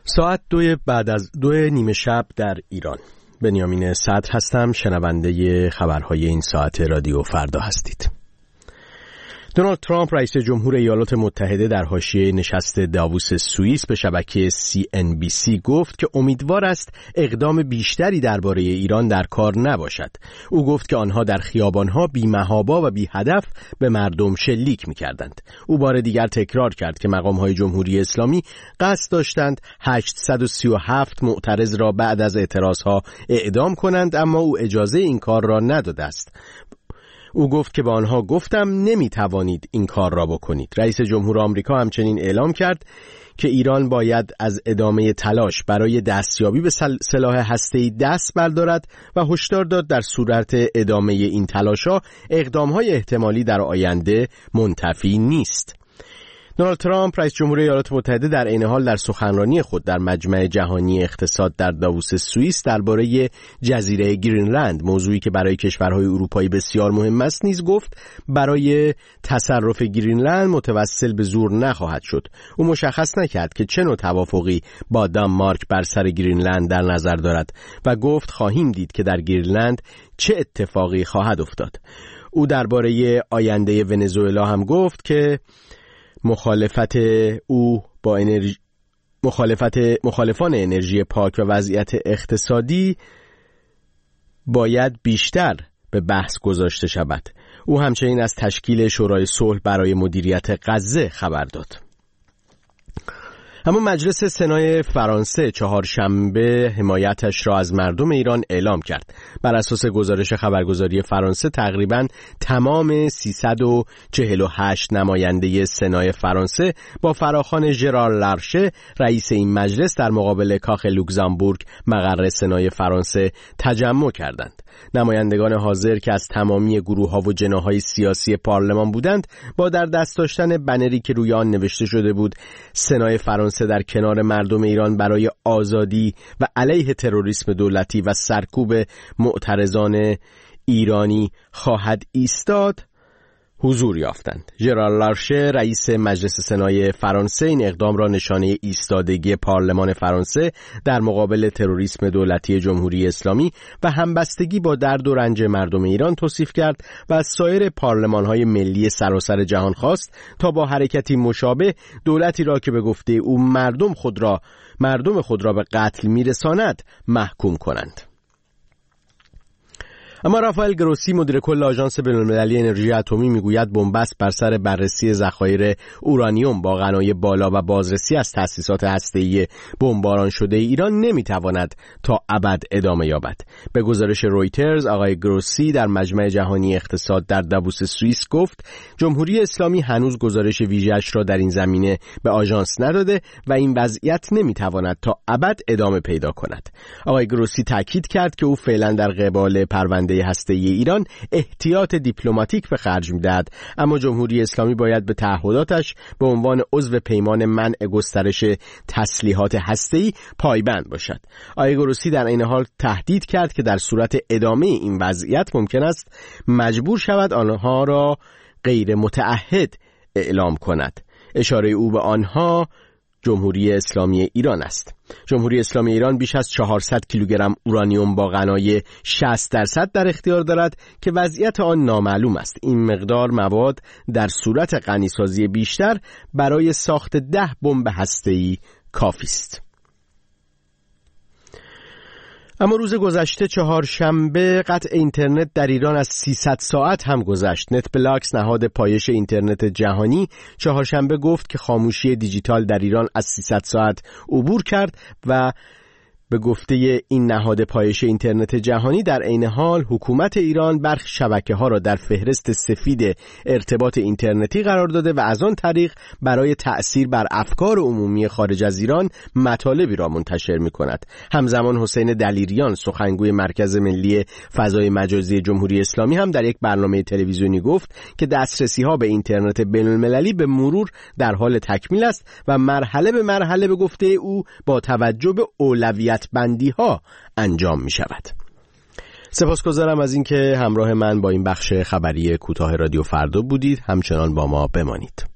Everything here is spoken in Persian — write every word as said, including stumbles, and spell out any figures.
ساعت دو بعد از دو نیمه شب در ایران. بنیامین صدر هستم، شنونده خبرهای این ساعت رادیو فردا هستید. دونالد ترامپ رئیس جمهور ایالات متحده در حاشیه نشست داووس سوئیس به شبکه سی ان بی سی گفت که امیدوار است اقدام بیشتری درباره ایران در کار نباشد. او گفت که آنها در خیابانها بی‌محابا و بی‌هدف به مردم شلیک می‌کردند. او بار دیگر تکرار کرد که مقام‌های جمهوری اسلامی قصد داشتند هشتصد و سی و هفت معترض را بعد از اعتراضها اعدام کنند، اما او اجازه این کار را نداده است. او گفت که به آنها گفتم نمی توانید این کار را بکنید. رئیس جمهور آمریکا همچنین اعلام کرد که ایران باید از ادامه تلاش برای دستیابی به سلاح هسته‌ای دست بردارد و هشدار داد در صورت ادامه این تلاش‌ها اقدام‌های احتمالی در آینده منتفی نیست. دونالد ترامپ رئیس جمهور ایالات متحده در عین حال در سخنرانی خود در مجمع جهانی اقتصاد در داووس سوئیس درباره جزیره گرینلند، موضوعی که برای کشورهای اروپایی بسیار مهم است، نیز گفت برای تصرف گرینلند متوسل به زور نخواهد شد. او مشخص نکرد که چه نوع توافقی با دانمارک بر سر گرینلند در نظر دارد و گفت خواهیم دید که در گرینلند چه اتفاقی خواهد افتاد. او درباره آینده ونزوئلا هم گفت که مخالفت او با انرژی مخالفت مخالفان انرژی پاک و وضعیت اقتصادی باید بیشتر به بحث گذاشته شود. او همچنین از تشکیل شورای صلح برای مدیریت غزه خبر داد. اما مجلس سنای فرانسه چهارشنبه حمایتش را از مردم ایران اعلام کرد. بر اساس گزارش خبرگزاری فرانسه تقریباً تمام سیصد و چهل و هشت نماینده سنای فرانسه با فراخوان ژرار لارشه رئیس این مجلس در مقابل کاخ لوکزامبورگ مقر سنای فرانسه تجمع کردند. نمایندگان حاضر که از تمامی گروه‌ها و جناح‌های سیاسی پارلمان بودند با در دست داشتن بنری که روی آن نوشته شده بود سنای فرانسه در کنار مردم ایران برای آزادی و علیه تروریسم دولتی و سرکوب معترضان ایرانی خواهد ایستاد حضور یافتند. ژرار لارشه رئیس مجلس سنای فرانسه این اقدام را نشانه ایستادگی پارلمان فرانسه در مقابل تروریسم دولتی جمهوری اسلامی و همبستگی با درد و رنج مردم ایران توصیف کرد و از سایر پارلمان‌های ملی سراسر جهان خواست تا با حرکتی مشابه دولتی را که به گفته او مردم خود را مردم خود را به قتل میرساند محکوم کنند. اما رافائل گروسی مدیر کل آژانس بین‌المللی انرژی اتمی میگوید بنبست بر سر بررسی ذخایر اورانیوم با غنای بالا و بازرسی از تأسیسات هسته‌ای بمباران شده ایران نمیتواند تا ابد ادامه یابد. به گزارش رویترز آقای گروسی در مجمع جهانی اقتصاد در داووس سوئیس گفت جمهوری اسلامی هنوز گزارش ویژه‌اش را در این زمینه به آژانس نداده و این وضعیت نمیتواند تا ابد ادامه پیدا کند. آقای گروسی تاکید کرد که او فعلا در قبال پرونده هسته‌ای ایران احتیاط دیپلماتیک به خرج می‌دهد، اما جمهوری اسلامی باید به تعهداتش به عنوان عضو پیمان منع گسترش تسلیحات هسته‌ای پایبند باشد. آقای گروسی در این حال تهدید کرد که در صورت ادامه این وضعیت ممکن است مجبور شود آنها را غیر متعهد اعلام کند. اشاره او به آنها جمهوری اسلامی ایران است. جمهوری اسلامی ایران بیش از چهارصد کیلوگرم اورانیوم با غنای شصت درصد در اختیار دارد که وضعیت آن نامعلوم است. این مقدار مواد در صورت غنیسازی بیشتر برای ساخت ده بمب هسته‌ای کافی است. اما روز گذشته چهارشنبه قطع اینترنت در ایران از سیصد ساعت هم گذشت. نت بلاکس نهاد پایش اینترنت جهانی چهارشنبه گفت که خاموشی دیجیتال در ایران از سیصد ساعت عبور کرد و به گفته این نهاد پایش اینترنت جهانی در عین حال حکومت ایران برخی شبکه‌ها را در فهرست سفید ارتباط اینترنتی قرار داده و از آن طریق برای تأثیر بر افکار عمومی خارج از ایران مطالبی را منتشر می‌کند. همزمان حسین دلیریان سخنگوی مرکز ملی فضای مجازی جمهوری اسلامی هم در یک برنامه تلویزیونی گفت که دسترسی‌ها به اینترنت بین‌المللی به مرور در حال تکمیل است و مرحله به مرحله به گفته او با توجه به اولویت بندی ها انجام می شود. سپاسگزارم از اینکه همراه من با این بخش خبری کوتاه رادیو فردا بودید. همچنان با ما بمانید.